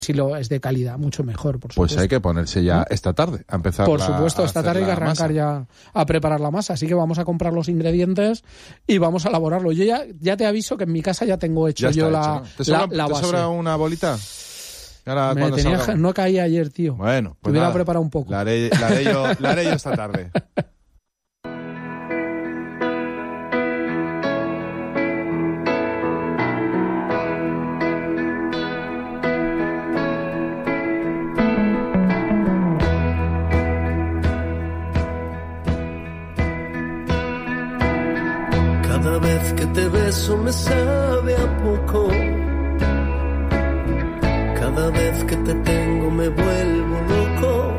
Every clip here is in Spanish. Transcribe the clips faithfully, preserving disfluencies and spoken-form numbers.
si lo es de calidad, mucho mejor, por supuesto. Pues hay que ponerse ya ¿no? esta tarde a empezar Por la, supuesto, a esta hacer tarde hay que la arrancar masa. ya a preparar la masa, así que vamos a comprar los ingredientes y vamos a elaborarlo. Yo ya, ya te aviso que en mi casa ya tengo hecho Ya yo está la, hecho, ¿no? ¿Te sobra, la, la ¿te base. sobra una bolita? Ahora, Me cuando tenía, salga- no caí ayer, tío. Bueno, pues Te hubiera nada, preparado un poco. La haré, la haré yo, la haré yo esta tarde. Cada vez que te beso me sabe a poco. Cada vez que te tengo me vuelvo loco.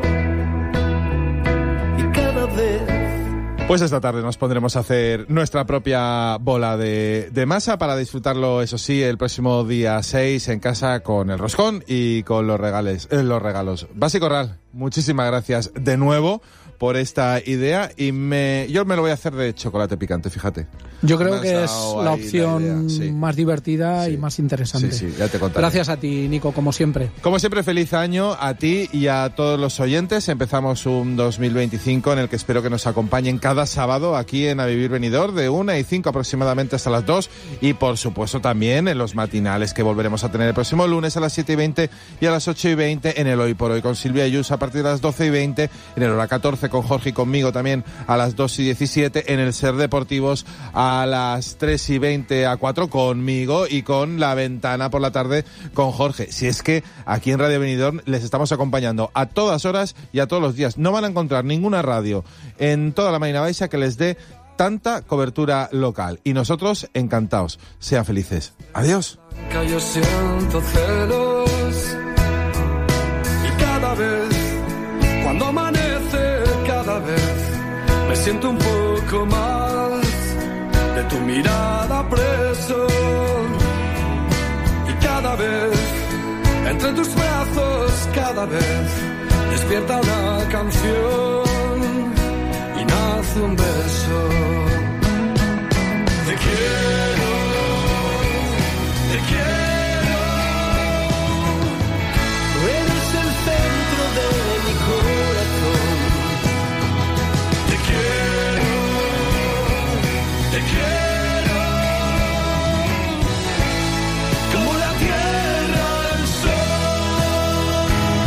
Y cada vez... Pues esta tarde nos pondremos a hacer nuestra propia bola de, de masa para disfrutarlo, eso sí, el próximo día seis en casa con el roscón y con los regales, eh, los regalos. Basi Corral, muchísimas gracias de nuevo por esta idea y me yo me lo voy a hacer de chocolate picante, fíjate. Yo creo Me has que es dado la ahí opción la idea, sí. más divertida Sí. y más interesante. Sí, sí, ya te contaré. Gracias a ti, Nico, como siempre. Como siempre, feliz año a ti y a todos los oyentes. Empezamos un dos mil veinticinco en el que espero que nos acompañen cada sábado aquí en A Vivir Benidorm de una y cinco aproximadamente hasta las dos y por supuesto también en los matinales que volveremos a tener el próximo lunes a las siete y veinte y a las ocho y veinte en el Hoy por Hoy con Silvia Ayuso a partir de las doce y veinte, en el Hora catorce con Jorge y conmigo también a las dos y diecisiete, en el Ser Deportivos a las tres y veinte a cuatro conmigo y con La Ventana por la tarde con Jorge. Si es que aquí en Radio Benidorm les estamos acompañando a todas horas y a todos los días. No van a encontrar ninguna radio en toda la Marina Baixa que les dé tanta cobertura local. Y nosotros encantados. Sean felices. Adiós. Que yo siento celos y cada vez cuando amanece, cada vez me siento un poco más de tu mirada preso y cada vez entre tus brazos, cada vez despierta una canción y nace un beso. Te quiero, te quiero. Eres el centro de mi corazón. Te quiero, te quiero. Como la tierra al sol.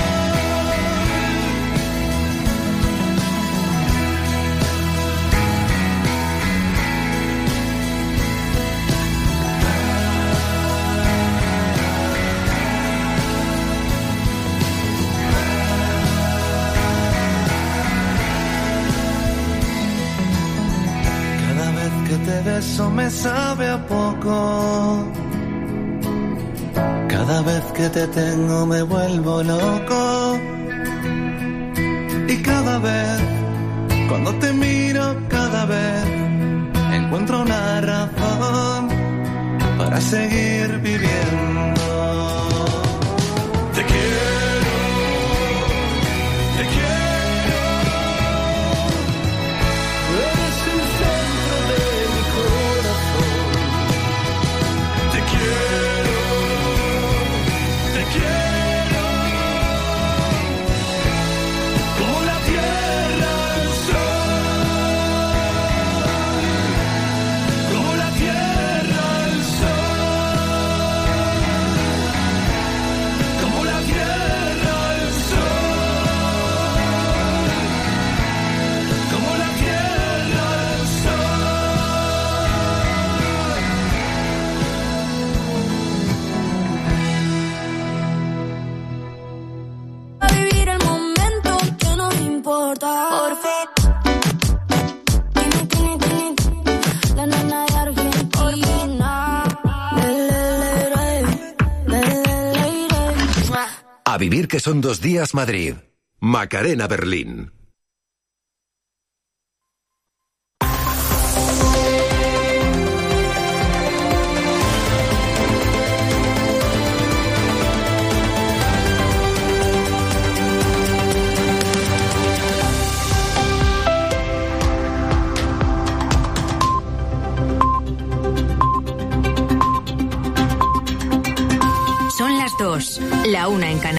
Cada vez que te beso me sabe a poco. Cada vez que te tengo me vuelvo loco. Y cada vez, cuando te miro, cada vez encuentro una razón para seguir viviendo. Te quiero, te quiero. Eres el centro de mi corazón. Te quiero, te quiero. Como la tierra al sol. Como la tierra al sol. Como la tierra al sol. Como la tierra al A vivir el momento que nos importa. Por fe. Tini, tini, tini, la nena de Argentina. Le, le, le, re, le, le, le, re. A Vivir que son dos días Madrid. Macarena Berlín.